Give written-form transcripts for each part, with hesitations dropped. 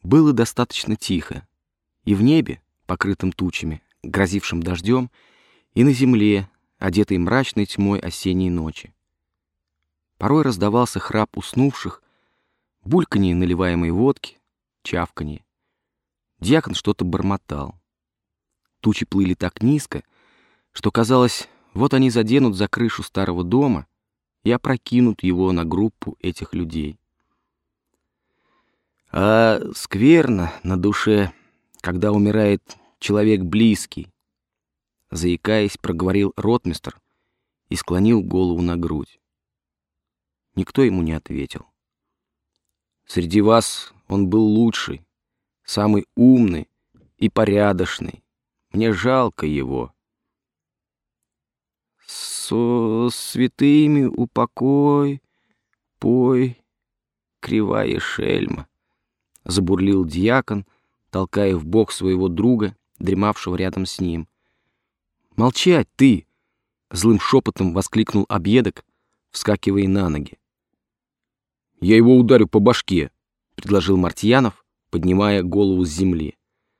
Было достаточно тихо. И в небе, покрытым тучами, грозившим дождем, и на земле, одетой мрачной тьмой осенней ночи. Порой раздавался храп уснувших, бульканье наливаемой водки, чавканье. Дьякон что-то бормотал. Тучи плыли так низко, что казалось, вот они заденут за крышу старого дома и опрокинут его на группу этих людей. А скверно на душе, когда умирает человек близкий, заикаясь, проговорил ротмистр и склонил голову на грудь. Никто ему не ответил. Среди вас он был лучший, самый умный и порядочный. Мне жалко его. Со святыми упокой, пой, кривая шельма, забурлил дьякон, толкая в бок своего друга, дремавшего рядом с ним. «Молчать ты!» — злым шепотом воскликнул объедок, вскакивая на ноги. «Я его ударю по башке», — предложил Мартьянов, поднимая голову с земли.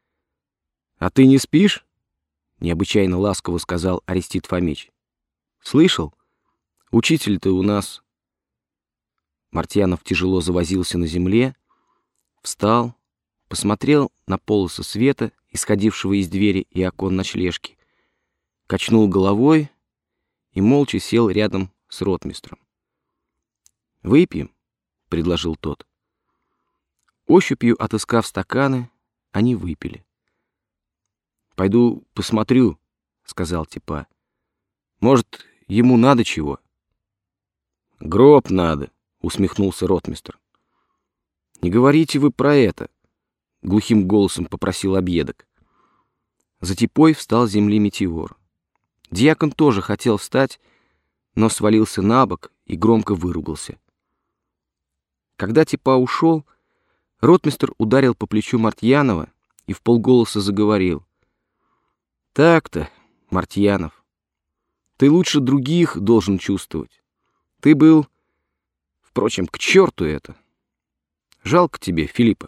«А ты не спишь?» — необычайно ласково сказал Арестит Фомич. «Слышал? Учитель-то у нас...» Мартьянов тяжело завозился на земле, встал, посмотрел на полосы света, исходившего из двери и окон ночлежки, качнул головой и молча сел рядом с ротмистром. «Выпьем», — предложил тот. Ощупью отыскав стаканы, они выпили. «Пойду посмотрю», — сказал Типа. «Может, ему надо чего?» «Гроб надо», — усмехнулся ротмистр. «Не говорите вы про это», — глухим голосом попросил объедок. За Типой встал с земли метеор. Дьякон тоже хотел встать, но свалился на бок и громко выругался. Когда Типа ушел, ротмистр ударил по плечу Мартьянова и вполголоса заговорил. «Так-то, Мартьянов, ты лучше других должен чувствовать. Ты был... Впрочем, к черту это. Жалко тебе, Филиппа».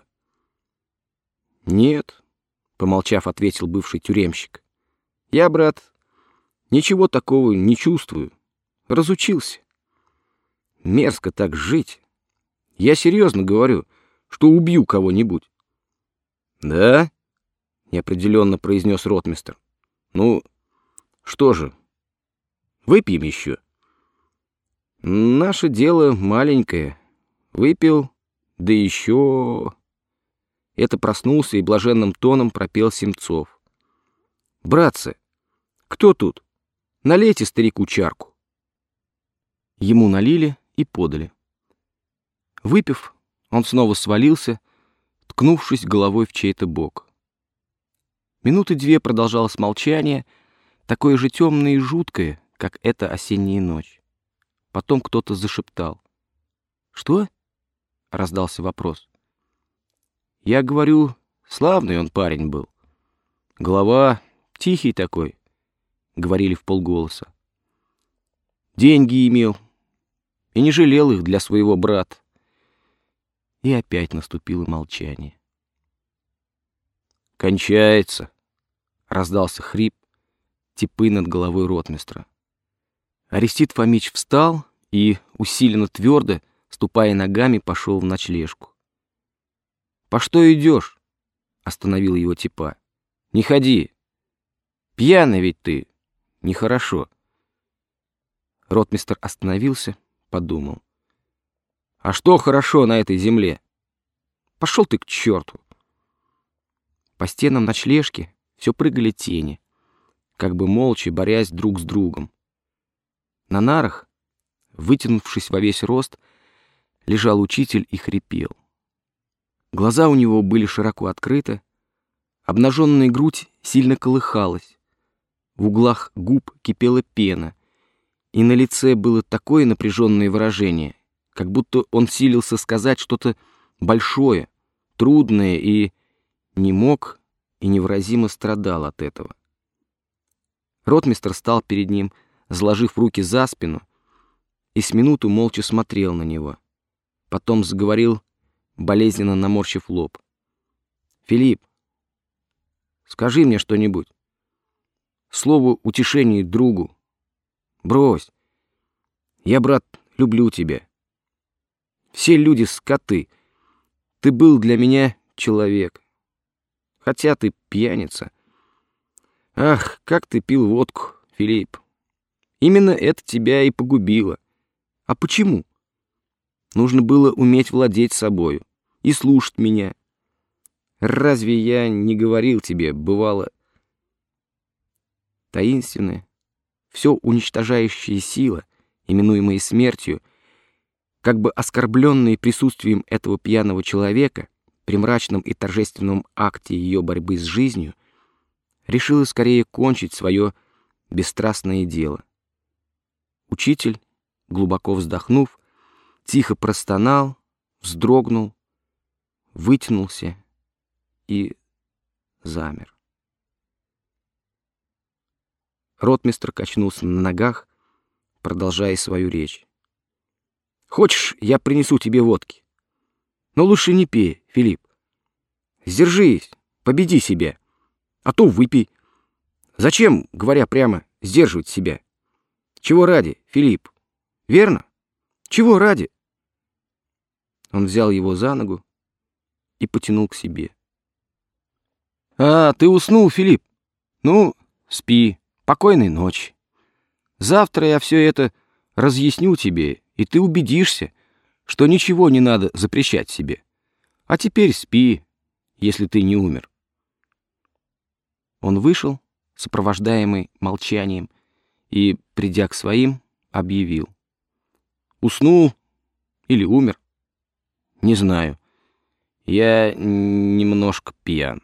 «Нет», — помолчав, ответил бывший тюремщик. «Я, брат, ничего такого не чувствую. Разучился. Мерзко так жить. Я серьезно говорю, что убью кого-нибудь». «Да?» — неопределенно произнес ротмистр. «Ну, что же, выпьем еще». «Наше дело маленькое. Выпил, да еще...» Это проснулся и блаженным тоном пропел Семцов. «Братцы, кто тут? Налейте старику чарку». Ему налили и подали. Выпив, он снова свалился, ткнувшись головой в чей-то бок. Минуты две продолжалось молчание, такое же темное и жуткое, как эта осенняя ночь. Потом кто-то зашептал. «Что?» — раздался вопрос. «Я говорю, славный он парень был. Голова тихий такой», — говорили вполголоса. «Деньги имел и не жалел их для своего брата». И опять наступило молчание. «Кончается», — раздался хрип Типы над головой ротмистра. Арестит Фомич встал и, усиленно твердо, ступая ногами, пошел в ночлежку. «По что идешь?» — остановил его Типа. «Не ходи. Пьяный ведь ты. Нехорошо». Ротмистр остановился, подумал. «А что хорошо на этой земле? Пошел ты к черту!» По стенам ночлежки все прыгали тени, как бы молча борясь друг с другом. На нарах, вытянувшись во весь рост, лежал учитель и хрипел. Глаза у него были широко открыты, обнаженная грудь сильно колыхалась, в углах губ кипела пена, и на лице было такое напряженное выражение, как будто он силился сказать что-то большое, трудное, и не мог и невыразимо страдал от этого. Ротмистр стал перед ним, заложив руки за спину, и с минуту молча смотрел на него. Потом заговорил, болезненно наморщив лоб. Филипп, скажи мне что-нибудь. Слово утешения другу. Брось. Я, брат, люблю тебя. Все люди скоты. Ты был для меня человек. Хотя ты пьяница. Ах, как ты пил водку, Филипп. Именно это тебя и погубило. А почему? Нужно было уметь владеть собою и слушать меня. Разве я не говорил тебе, бывало, таинственная, все уничтожающая сила, именуемая смертью, как бы оскорбленная присутствием этого пьяного человека при мрачном и торжественном акте ее борьбы с жизнью, решила скорее кончить свое бесстрастное дело. Учитель, глубоко вздохнув, тихо простонал, вздрогнул, вытянулся и замер. Ротмистр качнулся на ногах, продолжая свою речь. «Хочешь, я принесу тебе водки? Но лучше не пей, Филипп. Сдержись, победи себя, а то выпей. Зачем, говоря прямо, сдерживать себя? Чего ради, Филипп? Верно? Чего ради?» Он взял его за ногу и потянул к себе. «А, ты уснул, Филипп? Ну, спи. Покойной ночи. Завтра я все это разъясню тебе, и ты убедишься, что ничего не надо запрещать себе. А теперь спи, если ты не умер». Он вышел, сопровождаемый молчанием, и, придя к своим, объявил: «Уснул или умер? Не знаю. Я немножко пьян».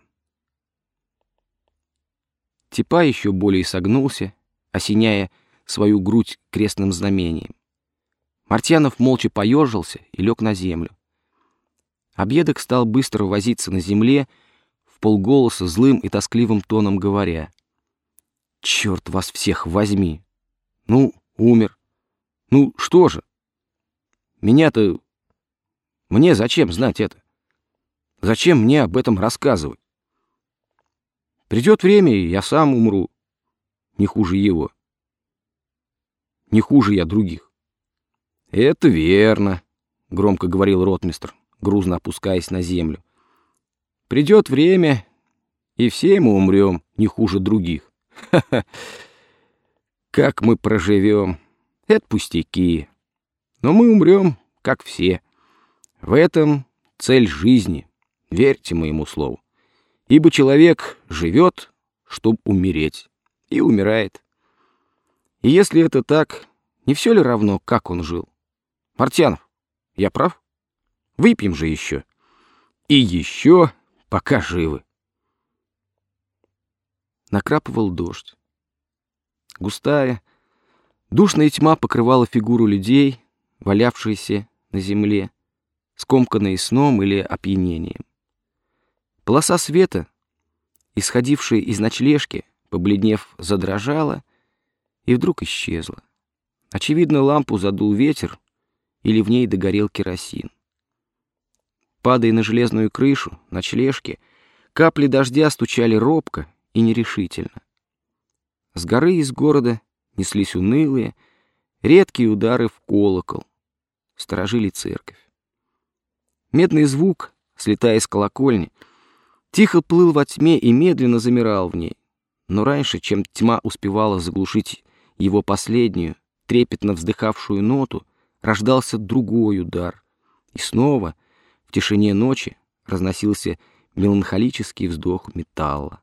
Типа еще более согнулся, осеняя свою грудь крестным знамением. Мартьянов молча поежился и лег на землю. Объедок стал быстро возиться на земле, вполголоса злым и тоскливым тоном говоря: «Черт вас всех возьми! Ну, умер. Ну, что же? Меня-то... Мне зачем знать это? Зачем мне об этом рассказывать? Придет время, и я сам умру. Не хуже его. Не хуже я других». «Это верно», — громко говорил ротмистр, грузно опускаясь на землю. «Придет время, и все мы умрем не хуже других. Ха-ха! Как мы проживем? Это пустяки. Но мы умрем, как все. В этом цель жизни, верьте моему слову. Ибо человек живет, чтобы умереть, и умирает. И если это так, не все ли равно, как он жил? Мартьянов, я прав? Выпьем же еще. И еще, пока живы». Накрапывал дождь. Густая, душная тьма покрывала фигуру людей, валявшиеся на земле, скомканные сном или опьянением. Полоса света, исходившая из ночлежки, побледнев, задрожала и вдруг исчезла. Очевидно, лампу задул ветер или в ней догорел керосин. Падая на железную крышу ночлежки, капли дождя стучали робко и нерешительно. С горы из города неслись унылые, редкие удары в колокол, сторожили церковь. Медный звук, слетая с колокольни, тихо плыл во тьме и медленно замирал в ней. Но раньше, чем тьма успевала заглушить его последнюю, трепетно вздыхавшую ноту, рождался другой удар. И снова в тишине ночи разносился меланхолический вздох металла.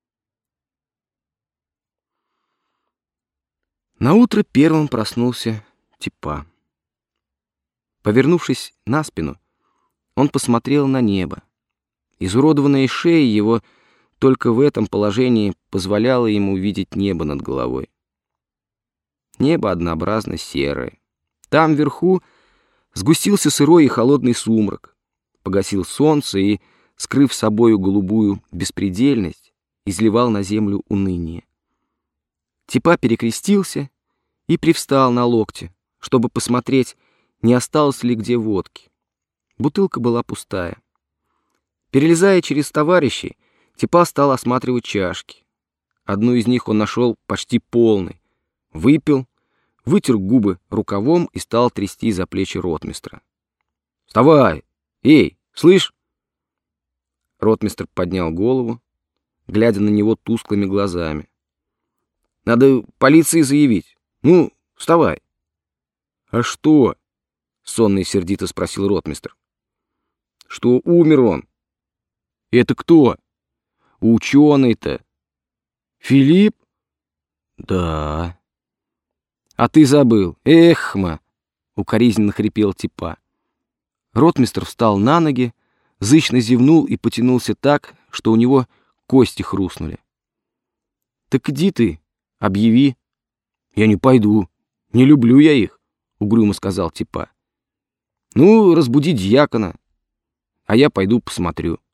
Наутро первым проснулся Типа. Повернувшись на спину, он посмотрел на небо. Изуродованная шея его только в этом положении позволяла ему видеть небо над головой. Небо однообразно серое. Там вверху сгустился сырой и холодный сумрак, погасил солнце и, скрыв собою голубую беспредельность, изливал на землю уныние. Типа перекрестился и привстал на локте, чтобы посмотреть, не осталось ли где водки. Бутылка была пустая. Перелезая через товарищей, Типа стал осматривать чашки. Одну из них он нашел почти полной. Выпил, вытер губы рукавом и стал трясти за плечи ротмистра. «Вставай! Эй, слышь!» Ротмистр поднял голову, глядя на него тусклыми глазами. «Надо полиции заявить. Ну, вставай!» «А что?» — сонно и сердито спросил ротмистр. «Что умер он». «Это кто?» «Ученый-то». «Филипп?» «Да». «А ты забыл. Эхма!» — укоризненно хрипел Типа. Ротмистр встал на ноги, зычно зевнул и потянулся так, что у него кости хрустнули. «Так иди ты, объяви». «Я не пойду. Не люблю я их», — угрюмо сказал Типа. «Ну, разбуди дьякона, а я пойду посмотрю».